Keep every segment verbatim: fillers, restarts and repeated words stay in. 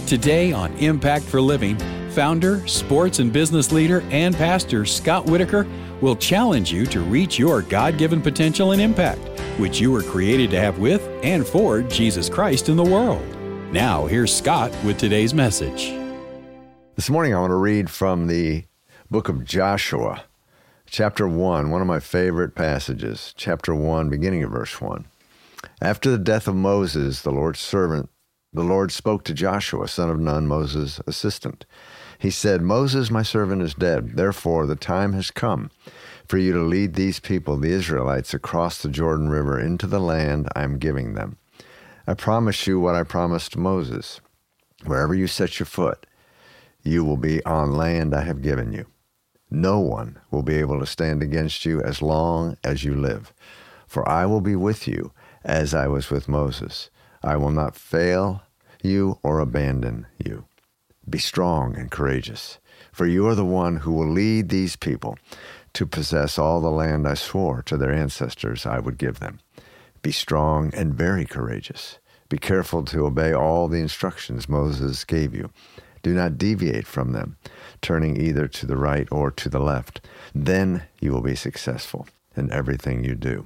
Today on Impact for Living, founder, sports and business leader, and pastor Scott Whitaker will challenge you to reach your God-given potential and impact, which you were created to have with and for Jesus Christ in the world. Now, here's Scott with today's message. This morning I want to read from the book of Joshua, chapter one, one of my favorite passages, chapter one, beginning of verse one. After the death of Moses, the Lord's servant, the Lord spoke to Joshua, son of Nun, Moses' assistant. He said, Moses, my servant, is dead. Therefore, the time has come for you to lead these people, the Israelites, across the Jordan River into the land I am giving them. I promise you what I promised Moses. Wherever you set your foot, you will be on land I have given you. No one will be able to stand against you as long as you live. For I will be with you as I was with Moses. I will not fail you or abandon you. Be strong and courageous, for you are the one who will lead these people to possess all the land I swore to their ancestors I would give them. Be strong and very courageous. Be careful to obey all the instructions Moses gave you. Do not deviate from them, turning either to the right or to the left. Then you will be successful in everything you do.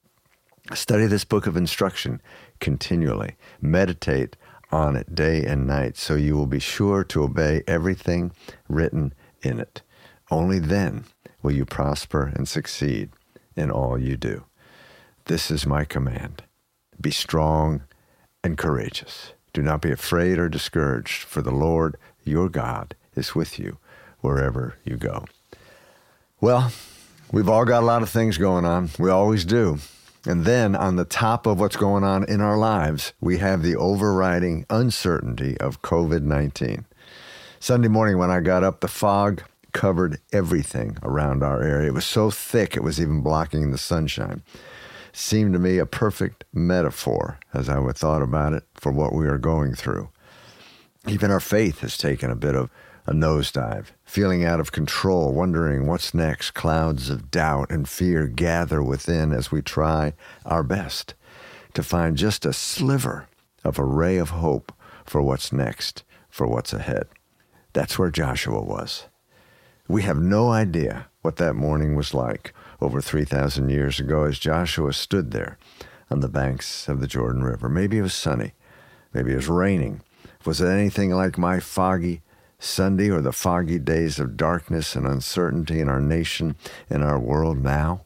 Study this book of instruction continually. Meditate on it day and night, so you will be sure to obey everything written in it. Only then will you prosper and succeed in all you do. This is my command. Be strong and courageous. Do not be afraid or discouraged, for the Lord your God is with you wherever you go. Well, we've all got a lot of things going on. We always do. And then on the top of what's going on in our lives, we have the overriding uncertainty of covid nineteen. Sunday morning when I got up, the fog covered everything around our area. It was so thick it was even blocking the sunshine. Seemed to me a perfect metaphor, as I would thought about it, for what we are going through. Even our faith has taken a bit of a nosedive, feeling out of control, wondering what's next. Clouds of doubt and fear gather within as we try our best to find just a sliver of a ray of hope for what's next, for what's ahead. That's where Joshua was. We have no idea what that morning was like over three thousand years ago as Joshua stood there on the banks of the Jordan River. Maybe it was sunny. Maybe it was raining. Was it anything like my foggy Sunday or the foggy days of darkness and uncertainty in our nation and our world now?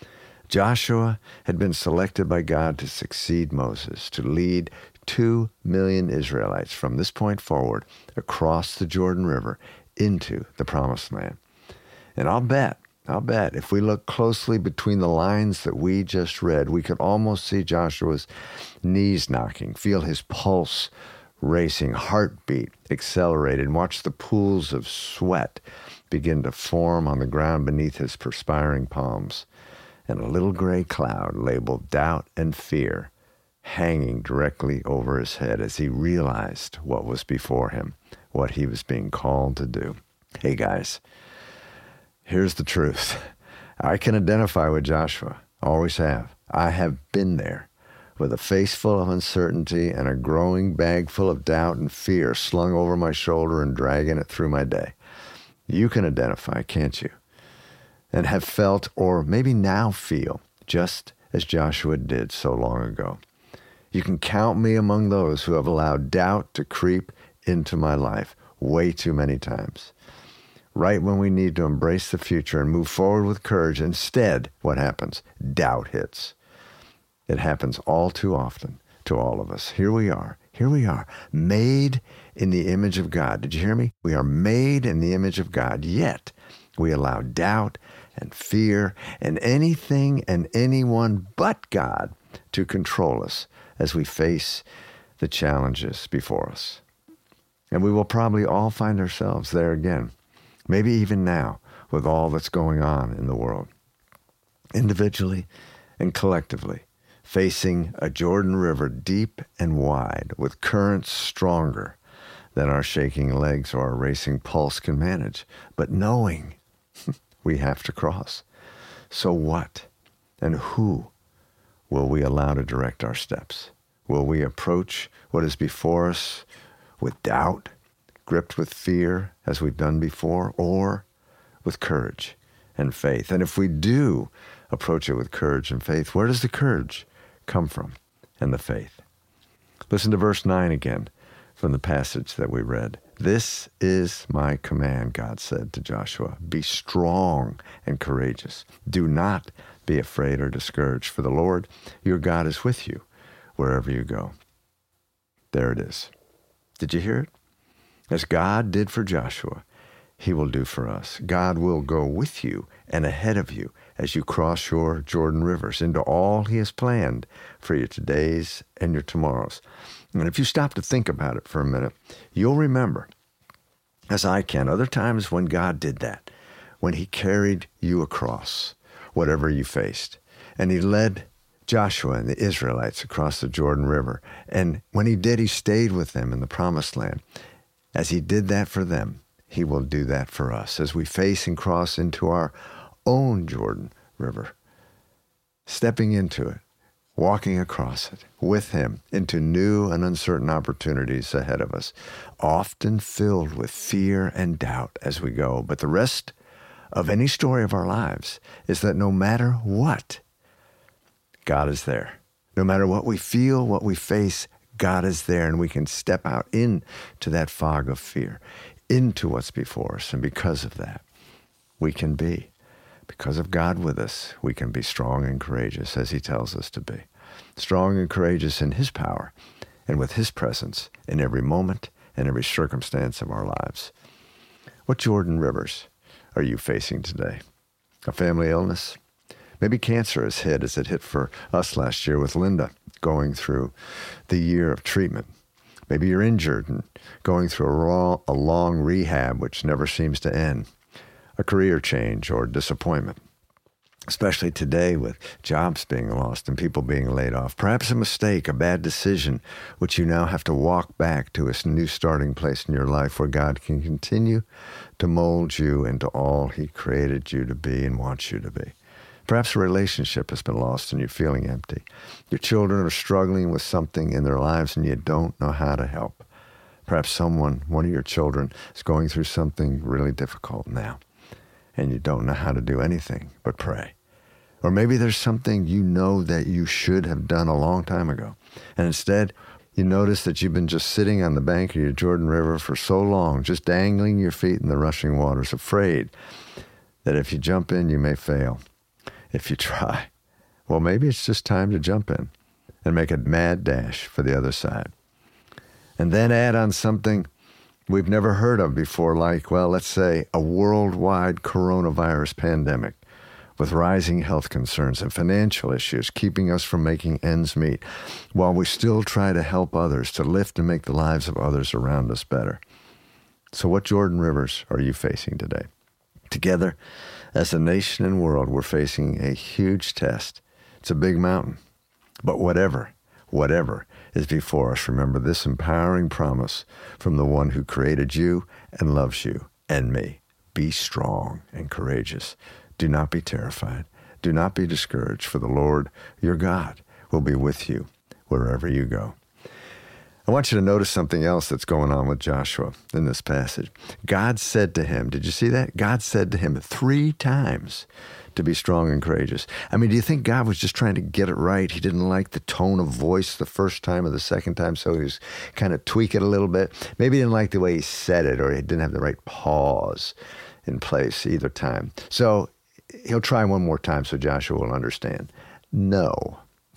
Joshua had been selected by God to succeed Moses, to lead two million Israelites from this point forward across the Jordan River into the Promised Land. And I'll bet, I'll bet if we look closely between the lines that we just read, we could almost see Joshua's knees knocking, feel his pulse racing, heartbeat accelerated, and watch the pools of sweat begin to form on the ground beneath his perspiring palms, and a little gray cloud labeled doubt and fear hanging directly over his head as he realized what was before him, what he was being called to do. Hey guys, here's the truth. I can identify with Joshua, always have. I have been there, with a face full of uncertainty and a growing bag full of doubt and fear slung over my shoulder and dragging it through my day. You can identify, can't you? And have felt, or maybe now feel, just as Joshua did so long ago. You can count me among those who have allowed doubt to creep into my life way too many times. Right when we need to embrace the future and move forward with courage, instead, what happens? Doubt hits. It happens all too often to all of us. Here we are. Here we are, made in the image of God. Did you hear me? We are made in the image of God, yet we allow doubt and fear and anything and anyone but God to control us as we face the challenges before us. And we will probably all find ourselves there again, maybe even now, with all that's going on in the world, individually and collectively, facing a Jordan River deep and wide with currents stronger than our shaking legs or our racing pulse can manage, but knowing we have to cross. So what and who will we allow to direct our steps? Will we approach what is before us with doubt, gripped with fear, as we've done before, or with courage and faith? And if we do approach it with courage and faith, where does the courage come from and the faith? Listen to verse nine again from the passage that we read. This is my command, God said to Joshua. Be strong and courageous. Do not be afraid or discouraged, for the Lord your God is with you wherever you go. There it is. Did you hear it? As God did for Joshua, he will do for us. God will go with you and ahead of you as you cross your Jordan rivers into all he has planned for your todays and your tomorrows. And if you stop to think about it for a minute, you'll remember, as I can, other times when God did that, when he carried you across whatever you faced, and he led Joshua and the Israelites across the Jordan River. And when he did, he stayed with them in the promised land. As he did that for them, he will do that for us as we face and cross into our own Jordan River, stepping into it, walking across it with him into new and uncertain opportunities ahead of us, often filled with fear and doubt as we go. But the rest of any story of our lives is that no matter what, God is there. No matter what we feel, what we face, God is there, and we can step out into that fog of fear, into what's before us. And because of that, we can be, because of God with us, we can be strong and courageous as he tells us to be. Strong and courageous in his power and with his presence in every moment and every circumstance of our lives. What Jordan rivers are you facing today? A family illness? Maybe cancer has hit as it hit for us last year with Linda, going through the year of treatment. Maybe you're injured and going through a, raw, a long rehab which never seems to end. A career change or disappointment, especially today with jobs being lost and people being laid off. Perhaps a mistake, a bad decision, which you now have to walk back to a new starting place in your life where God can continue to mold you into all he created you to be and wants you to be. Perhaps a relationship has been lost and you're feeling empty. Your children are struggling with something in their lives and you don't know how to help. Perhaps someone, one of your children, is going through something really difficult now, and you don't know how to do anything but pray. Or maybe there's something you know that you should have done a long time ago, and instead you notice that you've been just sitting on the bank of your Jordan River for so long, just dangling your feet in the rushing waters, afraid that if you jump in, you may fail. If you try, well, maybe it's just time to jump in and make a mad dash for the other side. And then add on something we've never heard of before, like, well, let's say a worldwide coronavirus pandemic with rising health concerns and financial issues keeping us from making ends meet, while we still try to help others, to lift and make the lives of others around us better. So what Jordan rivers are you facing today? Together, as a nation and world, we're facing a huge test. It's a big mountain. But whatever, whatever is before us, remember this empowering promise from the one who created you and loves you and me. Be strong and courageous. Do not be terrified. Do not be discouraged, for the Lord your God will be with you wherever you go. I want you to notice something else that's going on with Joshua in this passage. God said to him, did you see that? God said to him three times to be strong and courageous. I mean, do you think God was just trying to get it right? He didn't like the tone of voice the first time or the second time, so he was kind of tweak it a little bit. Maybe he didn't like the way he said it, or he didn't have the right pause in place either time. So he'll try one more time so Joshua will understand. No,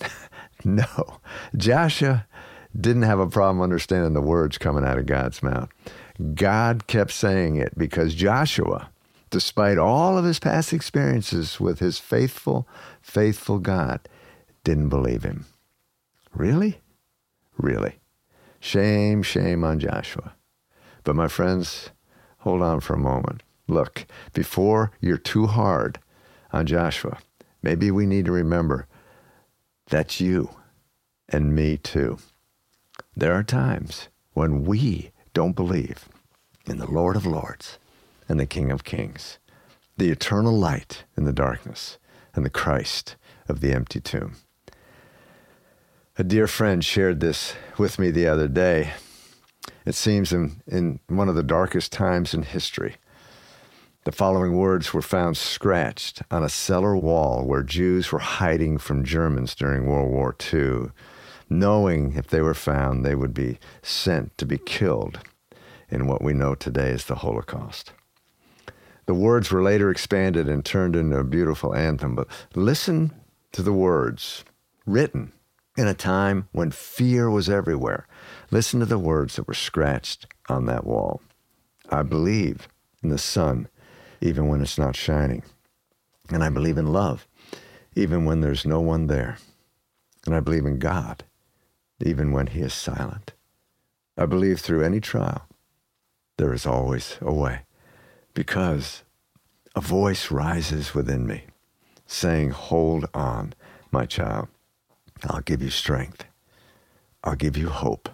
no. Joshua didn't have a problem understanding the words coming out of God's mouth. God kept saying it because Joshua, despite all of his past experiences with his faithful, faithful God, didn't believe him. Really? Really. Shame, shame on Joshua. But my friends, hold on for a moment. Look, before you're too hard on Joshua, maybe we need to remember that's you and me too. There are times when we don't believe in the Lord of Lords and the King of Kings, the eternal light in the darkness, and the Christ of the empty tomb. A dear friend shared this with me the other day, It seems in, in one of the darkest times in history, the following words were found scratched on a cellar wall where Jews were hiding from Germans during World War Two, knowing if they were found, they would be sent to be killed in what we know today as the Holocaust. The words were later expanded and turned into a beautiful anthem, but listen to the words written in a time when fear was everywhere. Listen to the words that were scratched on that wall. I believe in the sun, even when it's not shining. And I believe in love, even when there's no one there. And I believe in God, even when he is silent. I believe through any trial, there is always a way, because a voice rises within me saying, hold on, my child. I'll give you strength. I'll give you hope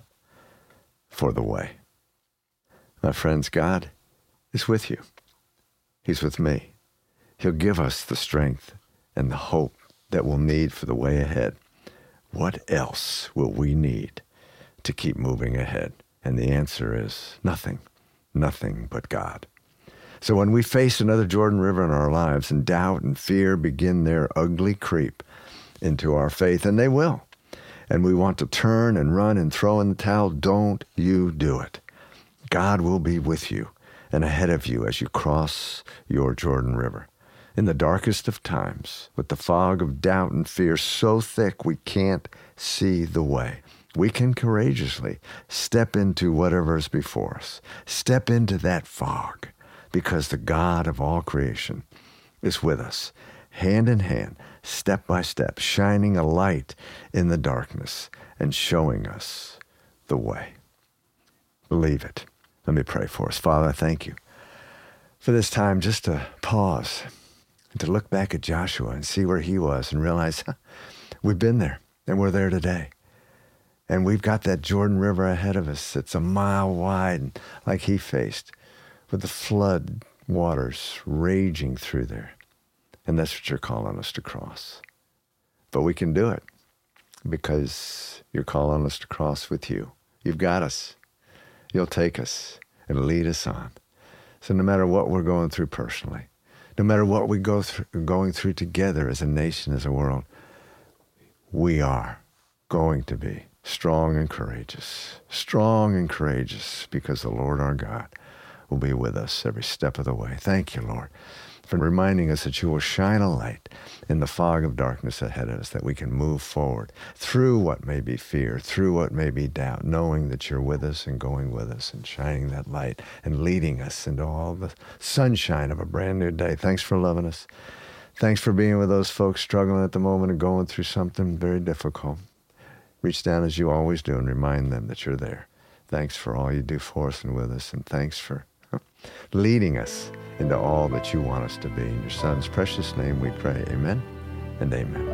for the way. My friends, God is with you. He's with me. He'll give us the strength and the hope that we'll need for the way ahead. What else will we need to keep moving ahead? And the answer is nothing, nothing but God. So when we face another Jordan River in our lives and doubt and fear begin their ugly creep into our faith, and they will, and we want to turn and run and throw in the towel, don't you do it. God will be with you and ahead of you as you cross your Jordan River. In the darkest of times, with the fog of doubt and fear so thick we can't see the way, we can courageously step into whatever is before us. Step into that fog, because the God of all creation is with us, hand in hand, step by step, shining a light in the darkness and showing us the way. Believe it. Let me pray for us. Father, I thank you for this time just to pause and to look back at Joshua and see where he was and realize huh, we've been there and we're there today. And we've got that Jordan River ahead of us. It's a mile wide like he faced, with the flood waters raging through there. And that's what you're calling us to cross. But we can do it because you're calling us to cross with you. You've got us. You'll take us and lead us on. So no matter what we're going through personally, no matter what we go through, going through together as a nation, as a world, we are going to be strong and courageous, strong and courageous, because the Lord our God will be with us every step of the way. Thank you, Lord, for reminding us that you will shine a light in the fog of darkness ahead of us, that we can move forward through what may be fear, through what may be doubt, knowing that you're with us and going with us and shining that light and leading us into all the sunshine of a brand new day. Thanks for loving us. Thanks for being with those folks struggling at the moment and going through something very difficult. Reach down as you always do and remind them that you're there. Thanks for all you do for us and with us, and thanks for leading us into all that you want us to be. In your Son's precious name we pray. Amen and amen.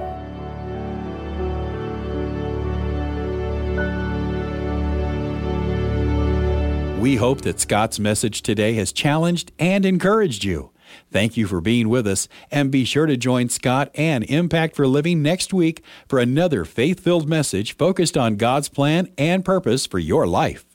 We hope that Scott's message today has challenged and encouraged you. Thank you for being with us, and be sure to join Scott and Impact for Living next week for another faith-filled message focused on God's plan and purpose for your life.